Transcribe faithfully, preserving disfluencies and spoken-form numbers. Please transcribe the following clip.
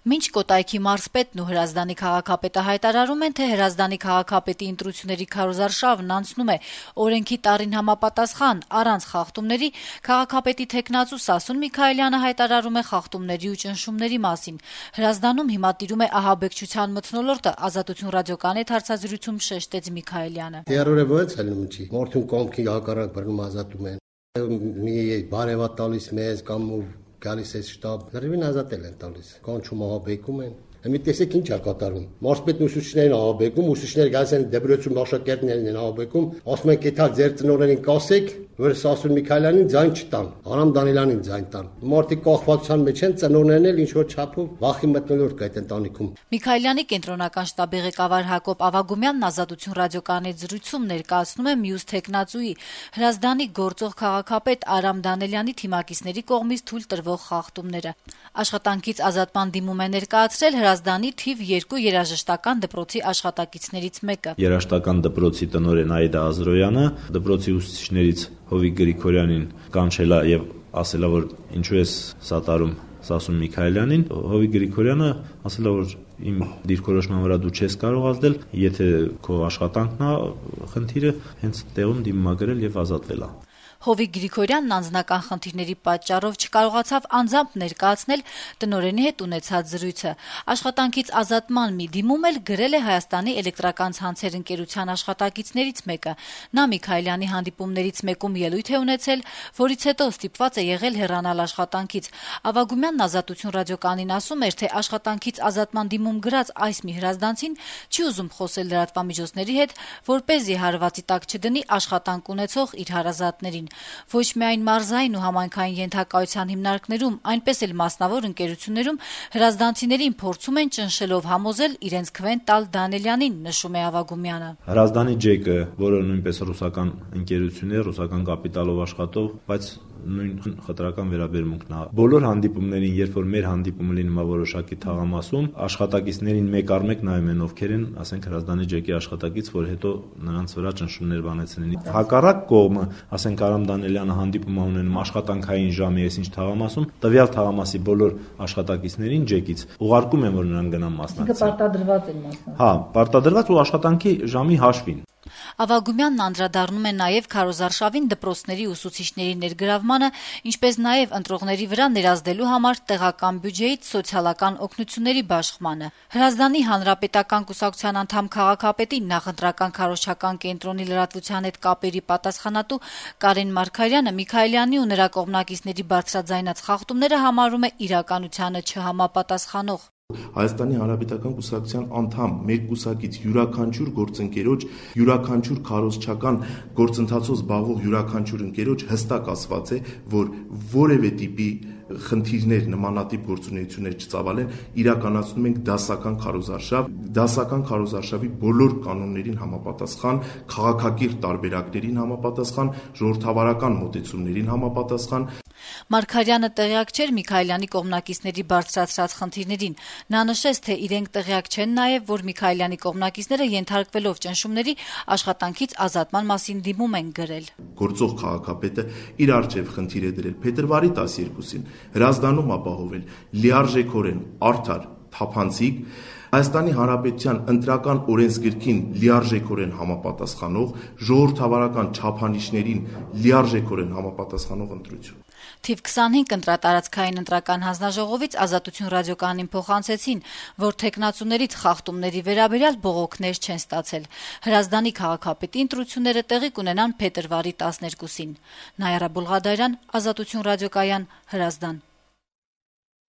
Մինչ Կոտայքի մարզպետն ու Հրազդանի քաղաքապետը հայտարարում են, թե Հրազդանի քաղաքապետի ընտրությունների քարոզարշավն անցնում է օրենքի տառին համապատասխան, առանց խախտումների, քաղաքապետի թեկնածու Սասուն Միքայելյանը հայտարարում է խախտումների ու ճնշումների մասին։ Հրազդանում հիմա տիրում է ահաբեկչության մթնոլորտը, Ազատություն ռադիոկանի հետ հարցազրույցում շեշտեց Միքայելյանը։ Երորևոց հելնում չի, մորթուն կողմքի հակառակ բռնում ազատում են։ Մի բարևա տալիս մեզ կամ գալիս է շտաբ, լրիվին ազատել են տալիս, կանչում ահաբեկում են։ Մի տեսեք ինչ է կատարում։ Մարզպետն ուսուցիչներին ահաբեկում, ուսուցիչները գալիս են դպրոցում աշակերտներին են ահաբեկում, ասում են կեթա ձեր ծնողներին կասեք, որ Սասուն Միքայելյանին ձայն չտան, Արամ Դանիելյանին ձայն տան։ Մարդիկ կախվածության մեջ են, ծնողներն էլ ինչ որ չափով վախի մտնոլորտ կա այդ ընտանիքում։ Միքայելյանի կենտրոնական շտաբի ղեկավար Հակոբ Ավագումյանն Ազատություն ռադիոկանի զրույցում ներկայացնում է մյուս թեկնածուի Հրազդանի գործող քաղաքապետ Արամ Դանիելյանի թիմակիցների կողմից թույլ տրվող խախտումները։ Աշխատանքից ազատման դիմում է ներկայացրել Հրազդանի թիվ երկու երաժշտական դպրոցի աշխատակիցներից մեկը։ Երաժշտական դպրոցի տնօրեն Աիդա Ազրոյանը դպրոցի ուսուցիչներից Հովիկ Գրիգորյանին կանչելա եւ ասելա, որ ինչու ես սատարում Սասուն Միքայելյանին, Հովիկ Գրիգորյանը ասելա, որ իմ դիրքորոշման վրա դու չես կարող ազդել, եթե քո աշխատանքն է խնդիրը, հենց տեղում դիմումագրել եւ ազատվելա։ Հովիկ Գրիգորյանն անձնական խնդիրների պատճառով չկարողացավ անձամբ ներկայացնել տնօրենի հետ ունեցած զրույցը։ Աշխատանքից ազատման մի դիմում էլ գրել է Հայաստանի էլեկտրական ցանցեր ընկերության աշխատակիցներից մեկը։ Նա Միքայելյանի հանդիպումներից մեկում ելույթ է ունեցել, որից հետո ստիպված է եղել հեռանալ աշխատանքից։ Ավագումյանն Ազատություն ռադիոկանին ասում էր, թե աշխատանքից ազատման դիմում գրած այս մի հրազդանցին չի ուզում խոսել լրատվամիջոցների հետ, որպեսզի հարվածի տակ չդնի աշխատանք ունեցող իր հարազատներին։ Ոչ միայն մարզային ու համայնքային ենթակայության հիմնարկներում, այնպես էլ մասնավոր ընկերություններում հրազդանցիներին փորձում են ճնշելով համոզել իրենց քվեն տալ Դանիելյանին, նշում է Ավագումյանը։ Հրազդանի ջեկը, որը նույնպես ռուսական ընկերություն է, ռուսական կապիտալով աշխատող, բայց նույն խտրական վերաբերմունքն է։ Բոլոր հանդիպումներին, երբ որ մեր հանդիպումը լինում է որոշակի թաղամասում, աշխատակիցներին մեկ առ մեկ նայում են ովքեր են, ասենք Հրազդանի ջեկի աշխատակից, որ հետո նրանց վրա ճնշումներ բանեցնեն։ Հակառակ կողմը, ասենք Արամ Դանիելյանը հանդիպում է ունենում աշխատանքային ժամի այսինչ թաղամասում, տվյալ թաղամասի բոլոր աշխատակիցներին ջեկից ուղարկում են, որ նրանք գնան մասնակցեն։ Պարտադրված են մասնակցել։ Հա, պարտադրված ու աշխատանքի ժամի հաշվին։ Ավագումյանն անդրադառնում է նաև քարոզարշավին դպրոցների ուսուցիչների ներգրավմանը, ինչպես նաև ընտրողների վրա ներազդելու համար տեղական բյուջեից սոցիալական օգնությունների բաշխմանը։ Հրազդանի հանրապետական կուսակցության անդամ քաղաքապետի նախընտրական քարոզչական կենտրոնի լրատվության հետ կապերի պատասխանատու Կարեն Մարգարյանը Միքայելյանի ու նրա կողմնակիցների բարձրաձայնած խախտումները համարում է իրականությանը չհամապատասխանող։ Հայաստանի Հանրապետական կուսակցության անդամ մեր կուսակից յուրաքանչյուր գործընկերոջ, յուրաքանչյուր քարոզչական գործընթացով զբաղվող յուրաքանչյուր ընկերոջ հստակ ասված է, որ որևէ տիպի խնդիրներ, նմանատիպ գործունեություններ չծավալեն, իրականացնում ենք դասական քարոզարշավ, դասական քարոզարշավի բոլոր կանոններին համապատասխան, քաղաքակիրթ տարբերակներին համապատասխան, ժողովրդավարական մոտեցումներին համապատասխան։ Մարգարյանը տեղյակ չէր Միքայելյանի կողմնակիցների բարձրացրած խնդիրներին։ Նա նշեց, թե իրենք տեղյակ չեն նաև, որ Միքայելյանի կողմնակիցները ենթարկվելով ճնշումների աշխատանքից ազատման մասին դիմում են գրել։ Գործող քաղաքապետը իր արժև խնդիր է դրել փետրվարի տասներկուսին Հրազդանում ապահովել լիարժեքորեն արդար, թափանցիկ Հայաստանի Հանրապետության ընտրական օրենսգրքին լիարժեքորեն համապատասխանող, ժողովրդավարական չափանիշներին լիարժեքորեն համապատասխանող ընտրություն։ Թիվ քսանհինգ ընտրատարածքային ընտրական հանձնաժողովից Ազատություն ռադիոկանին փոխանցեցին, որ թեկնածուներից խախտումների վերաբերյալ բողոքներ չեն ստացել։ Հրազդանի քաղաքապետի ընտրությունները տեղի կունենան փետրվարի տասներկուսին։ Նայարա Բուլղադարյան, Ազատություն ռադիոկայան, Հրազդան։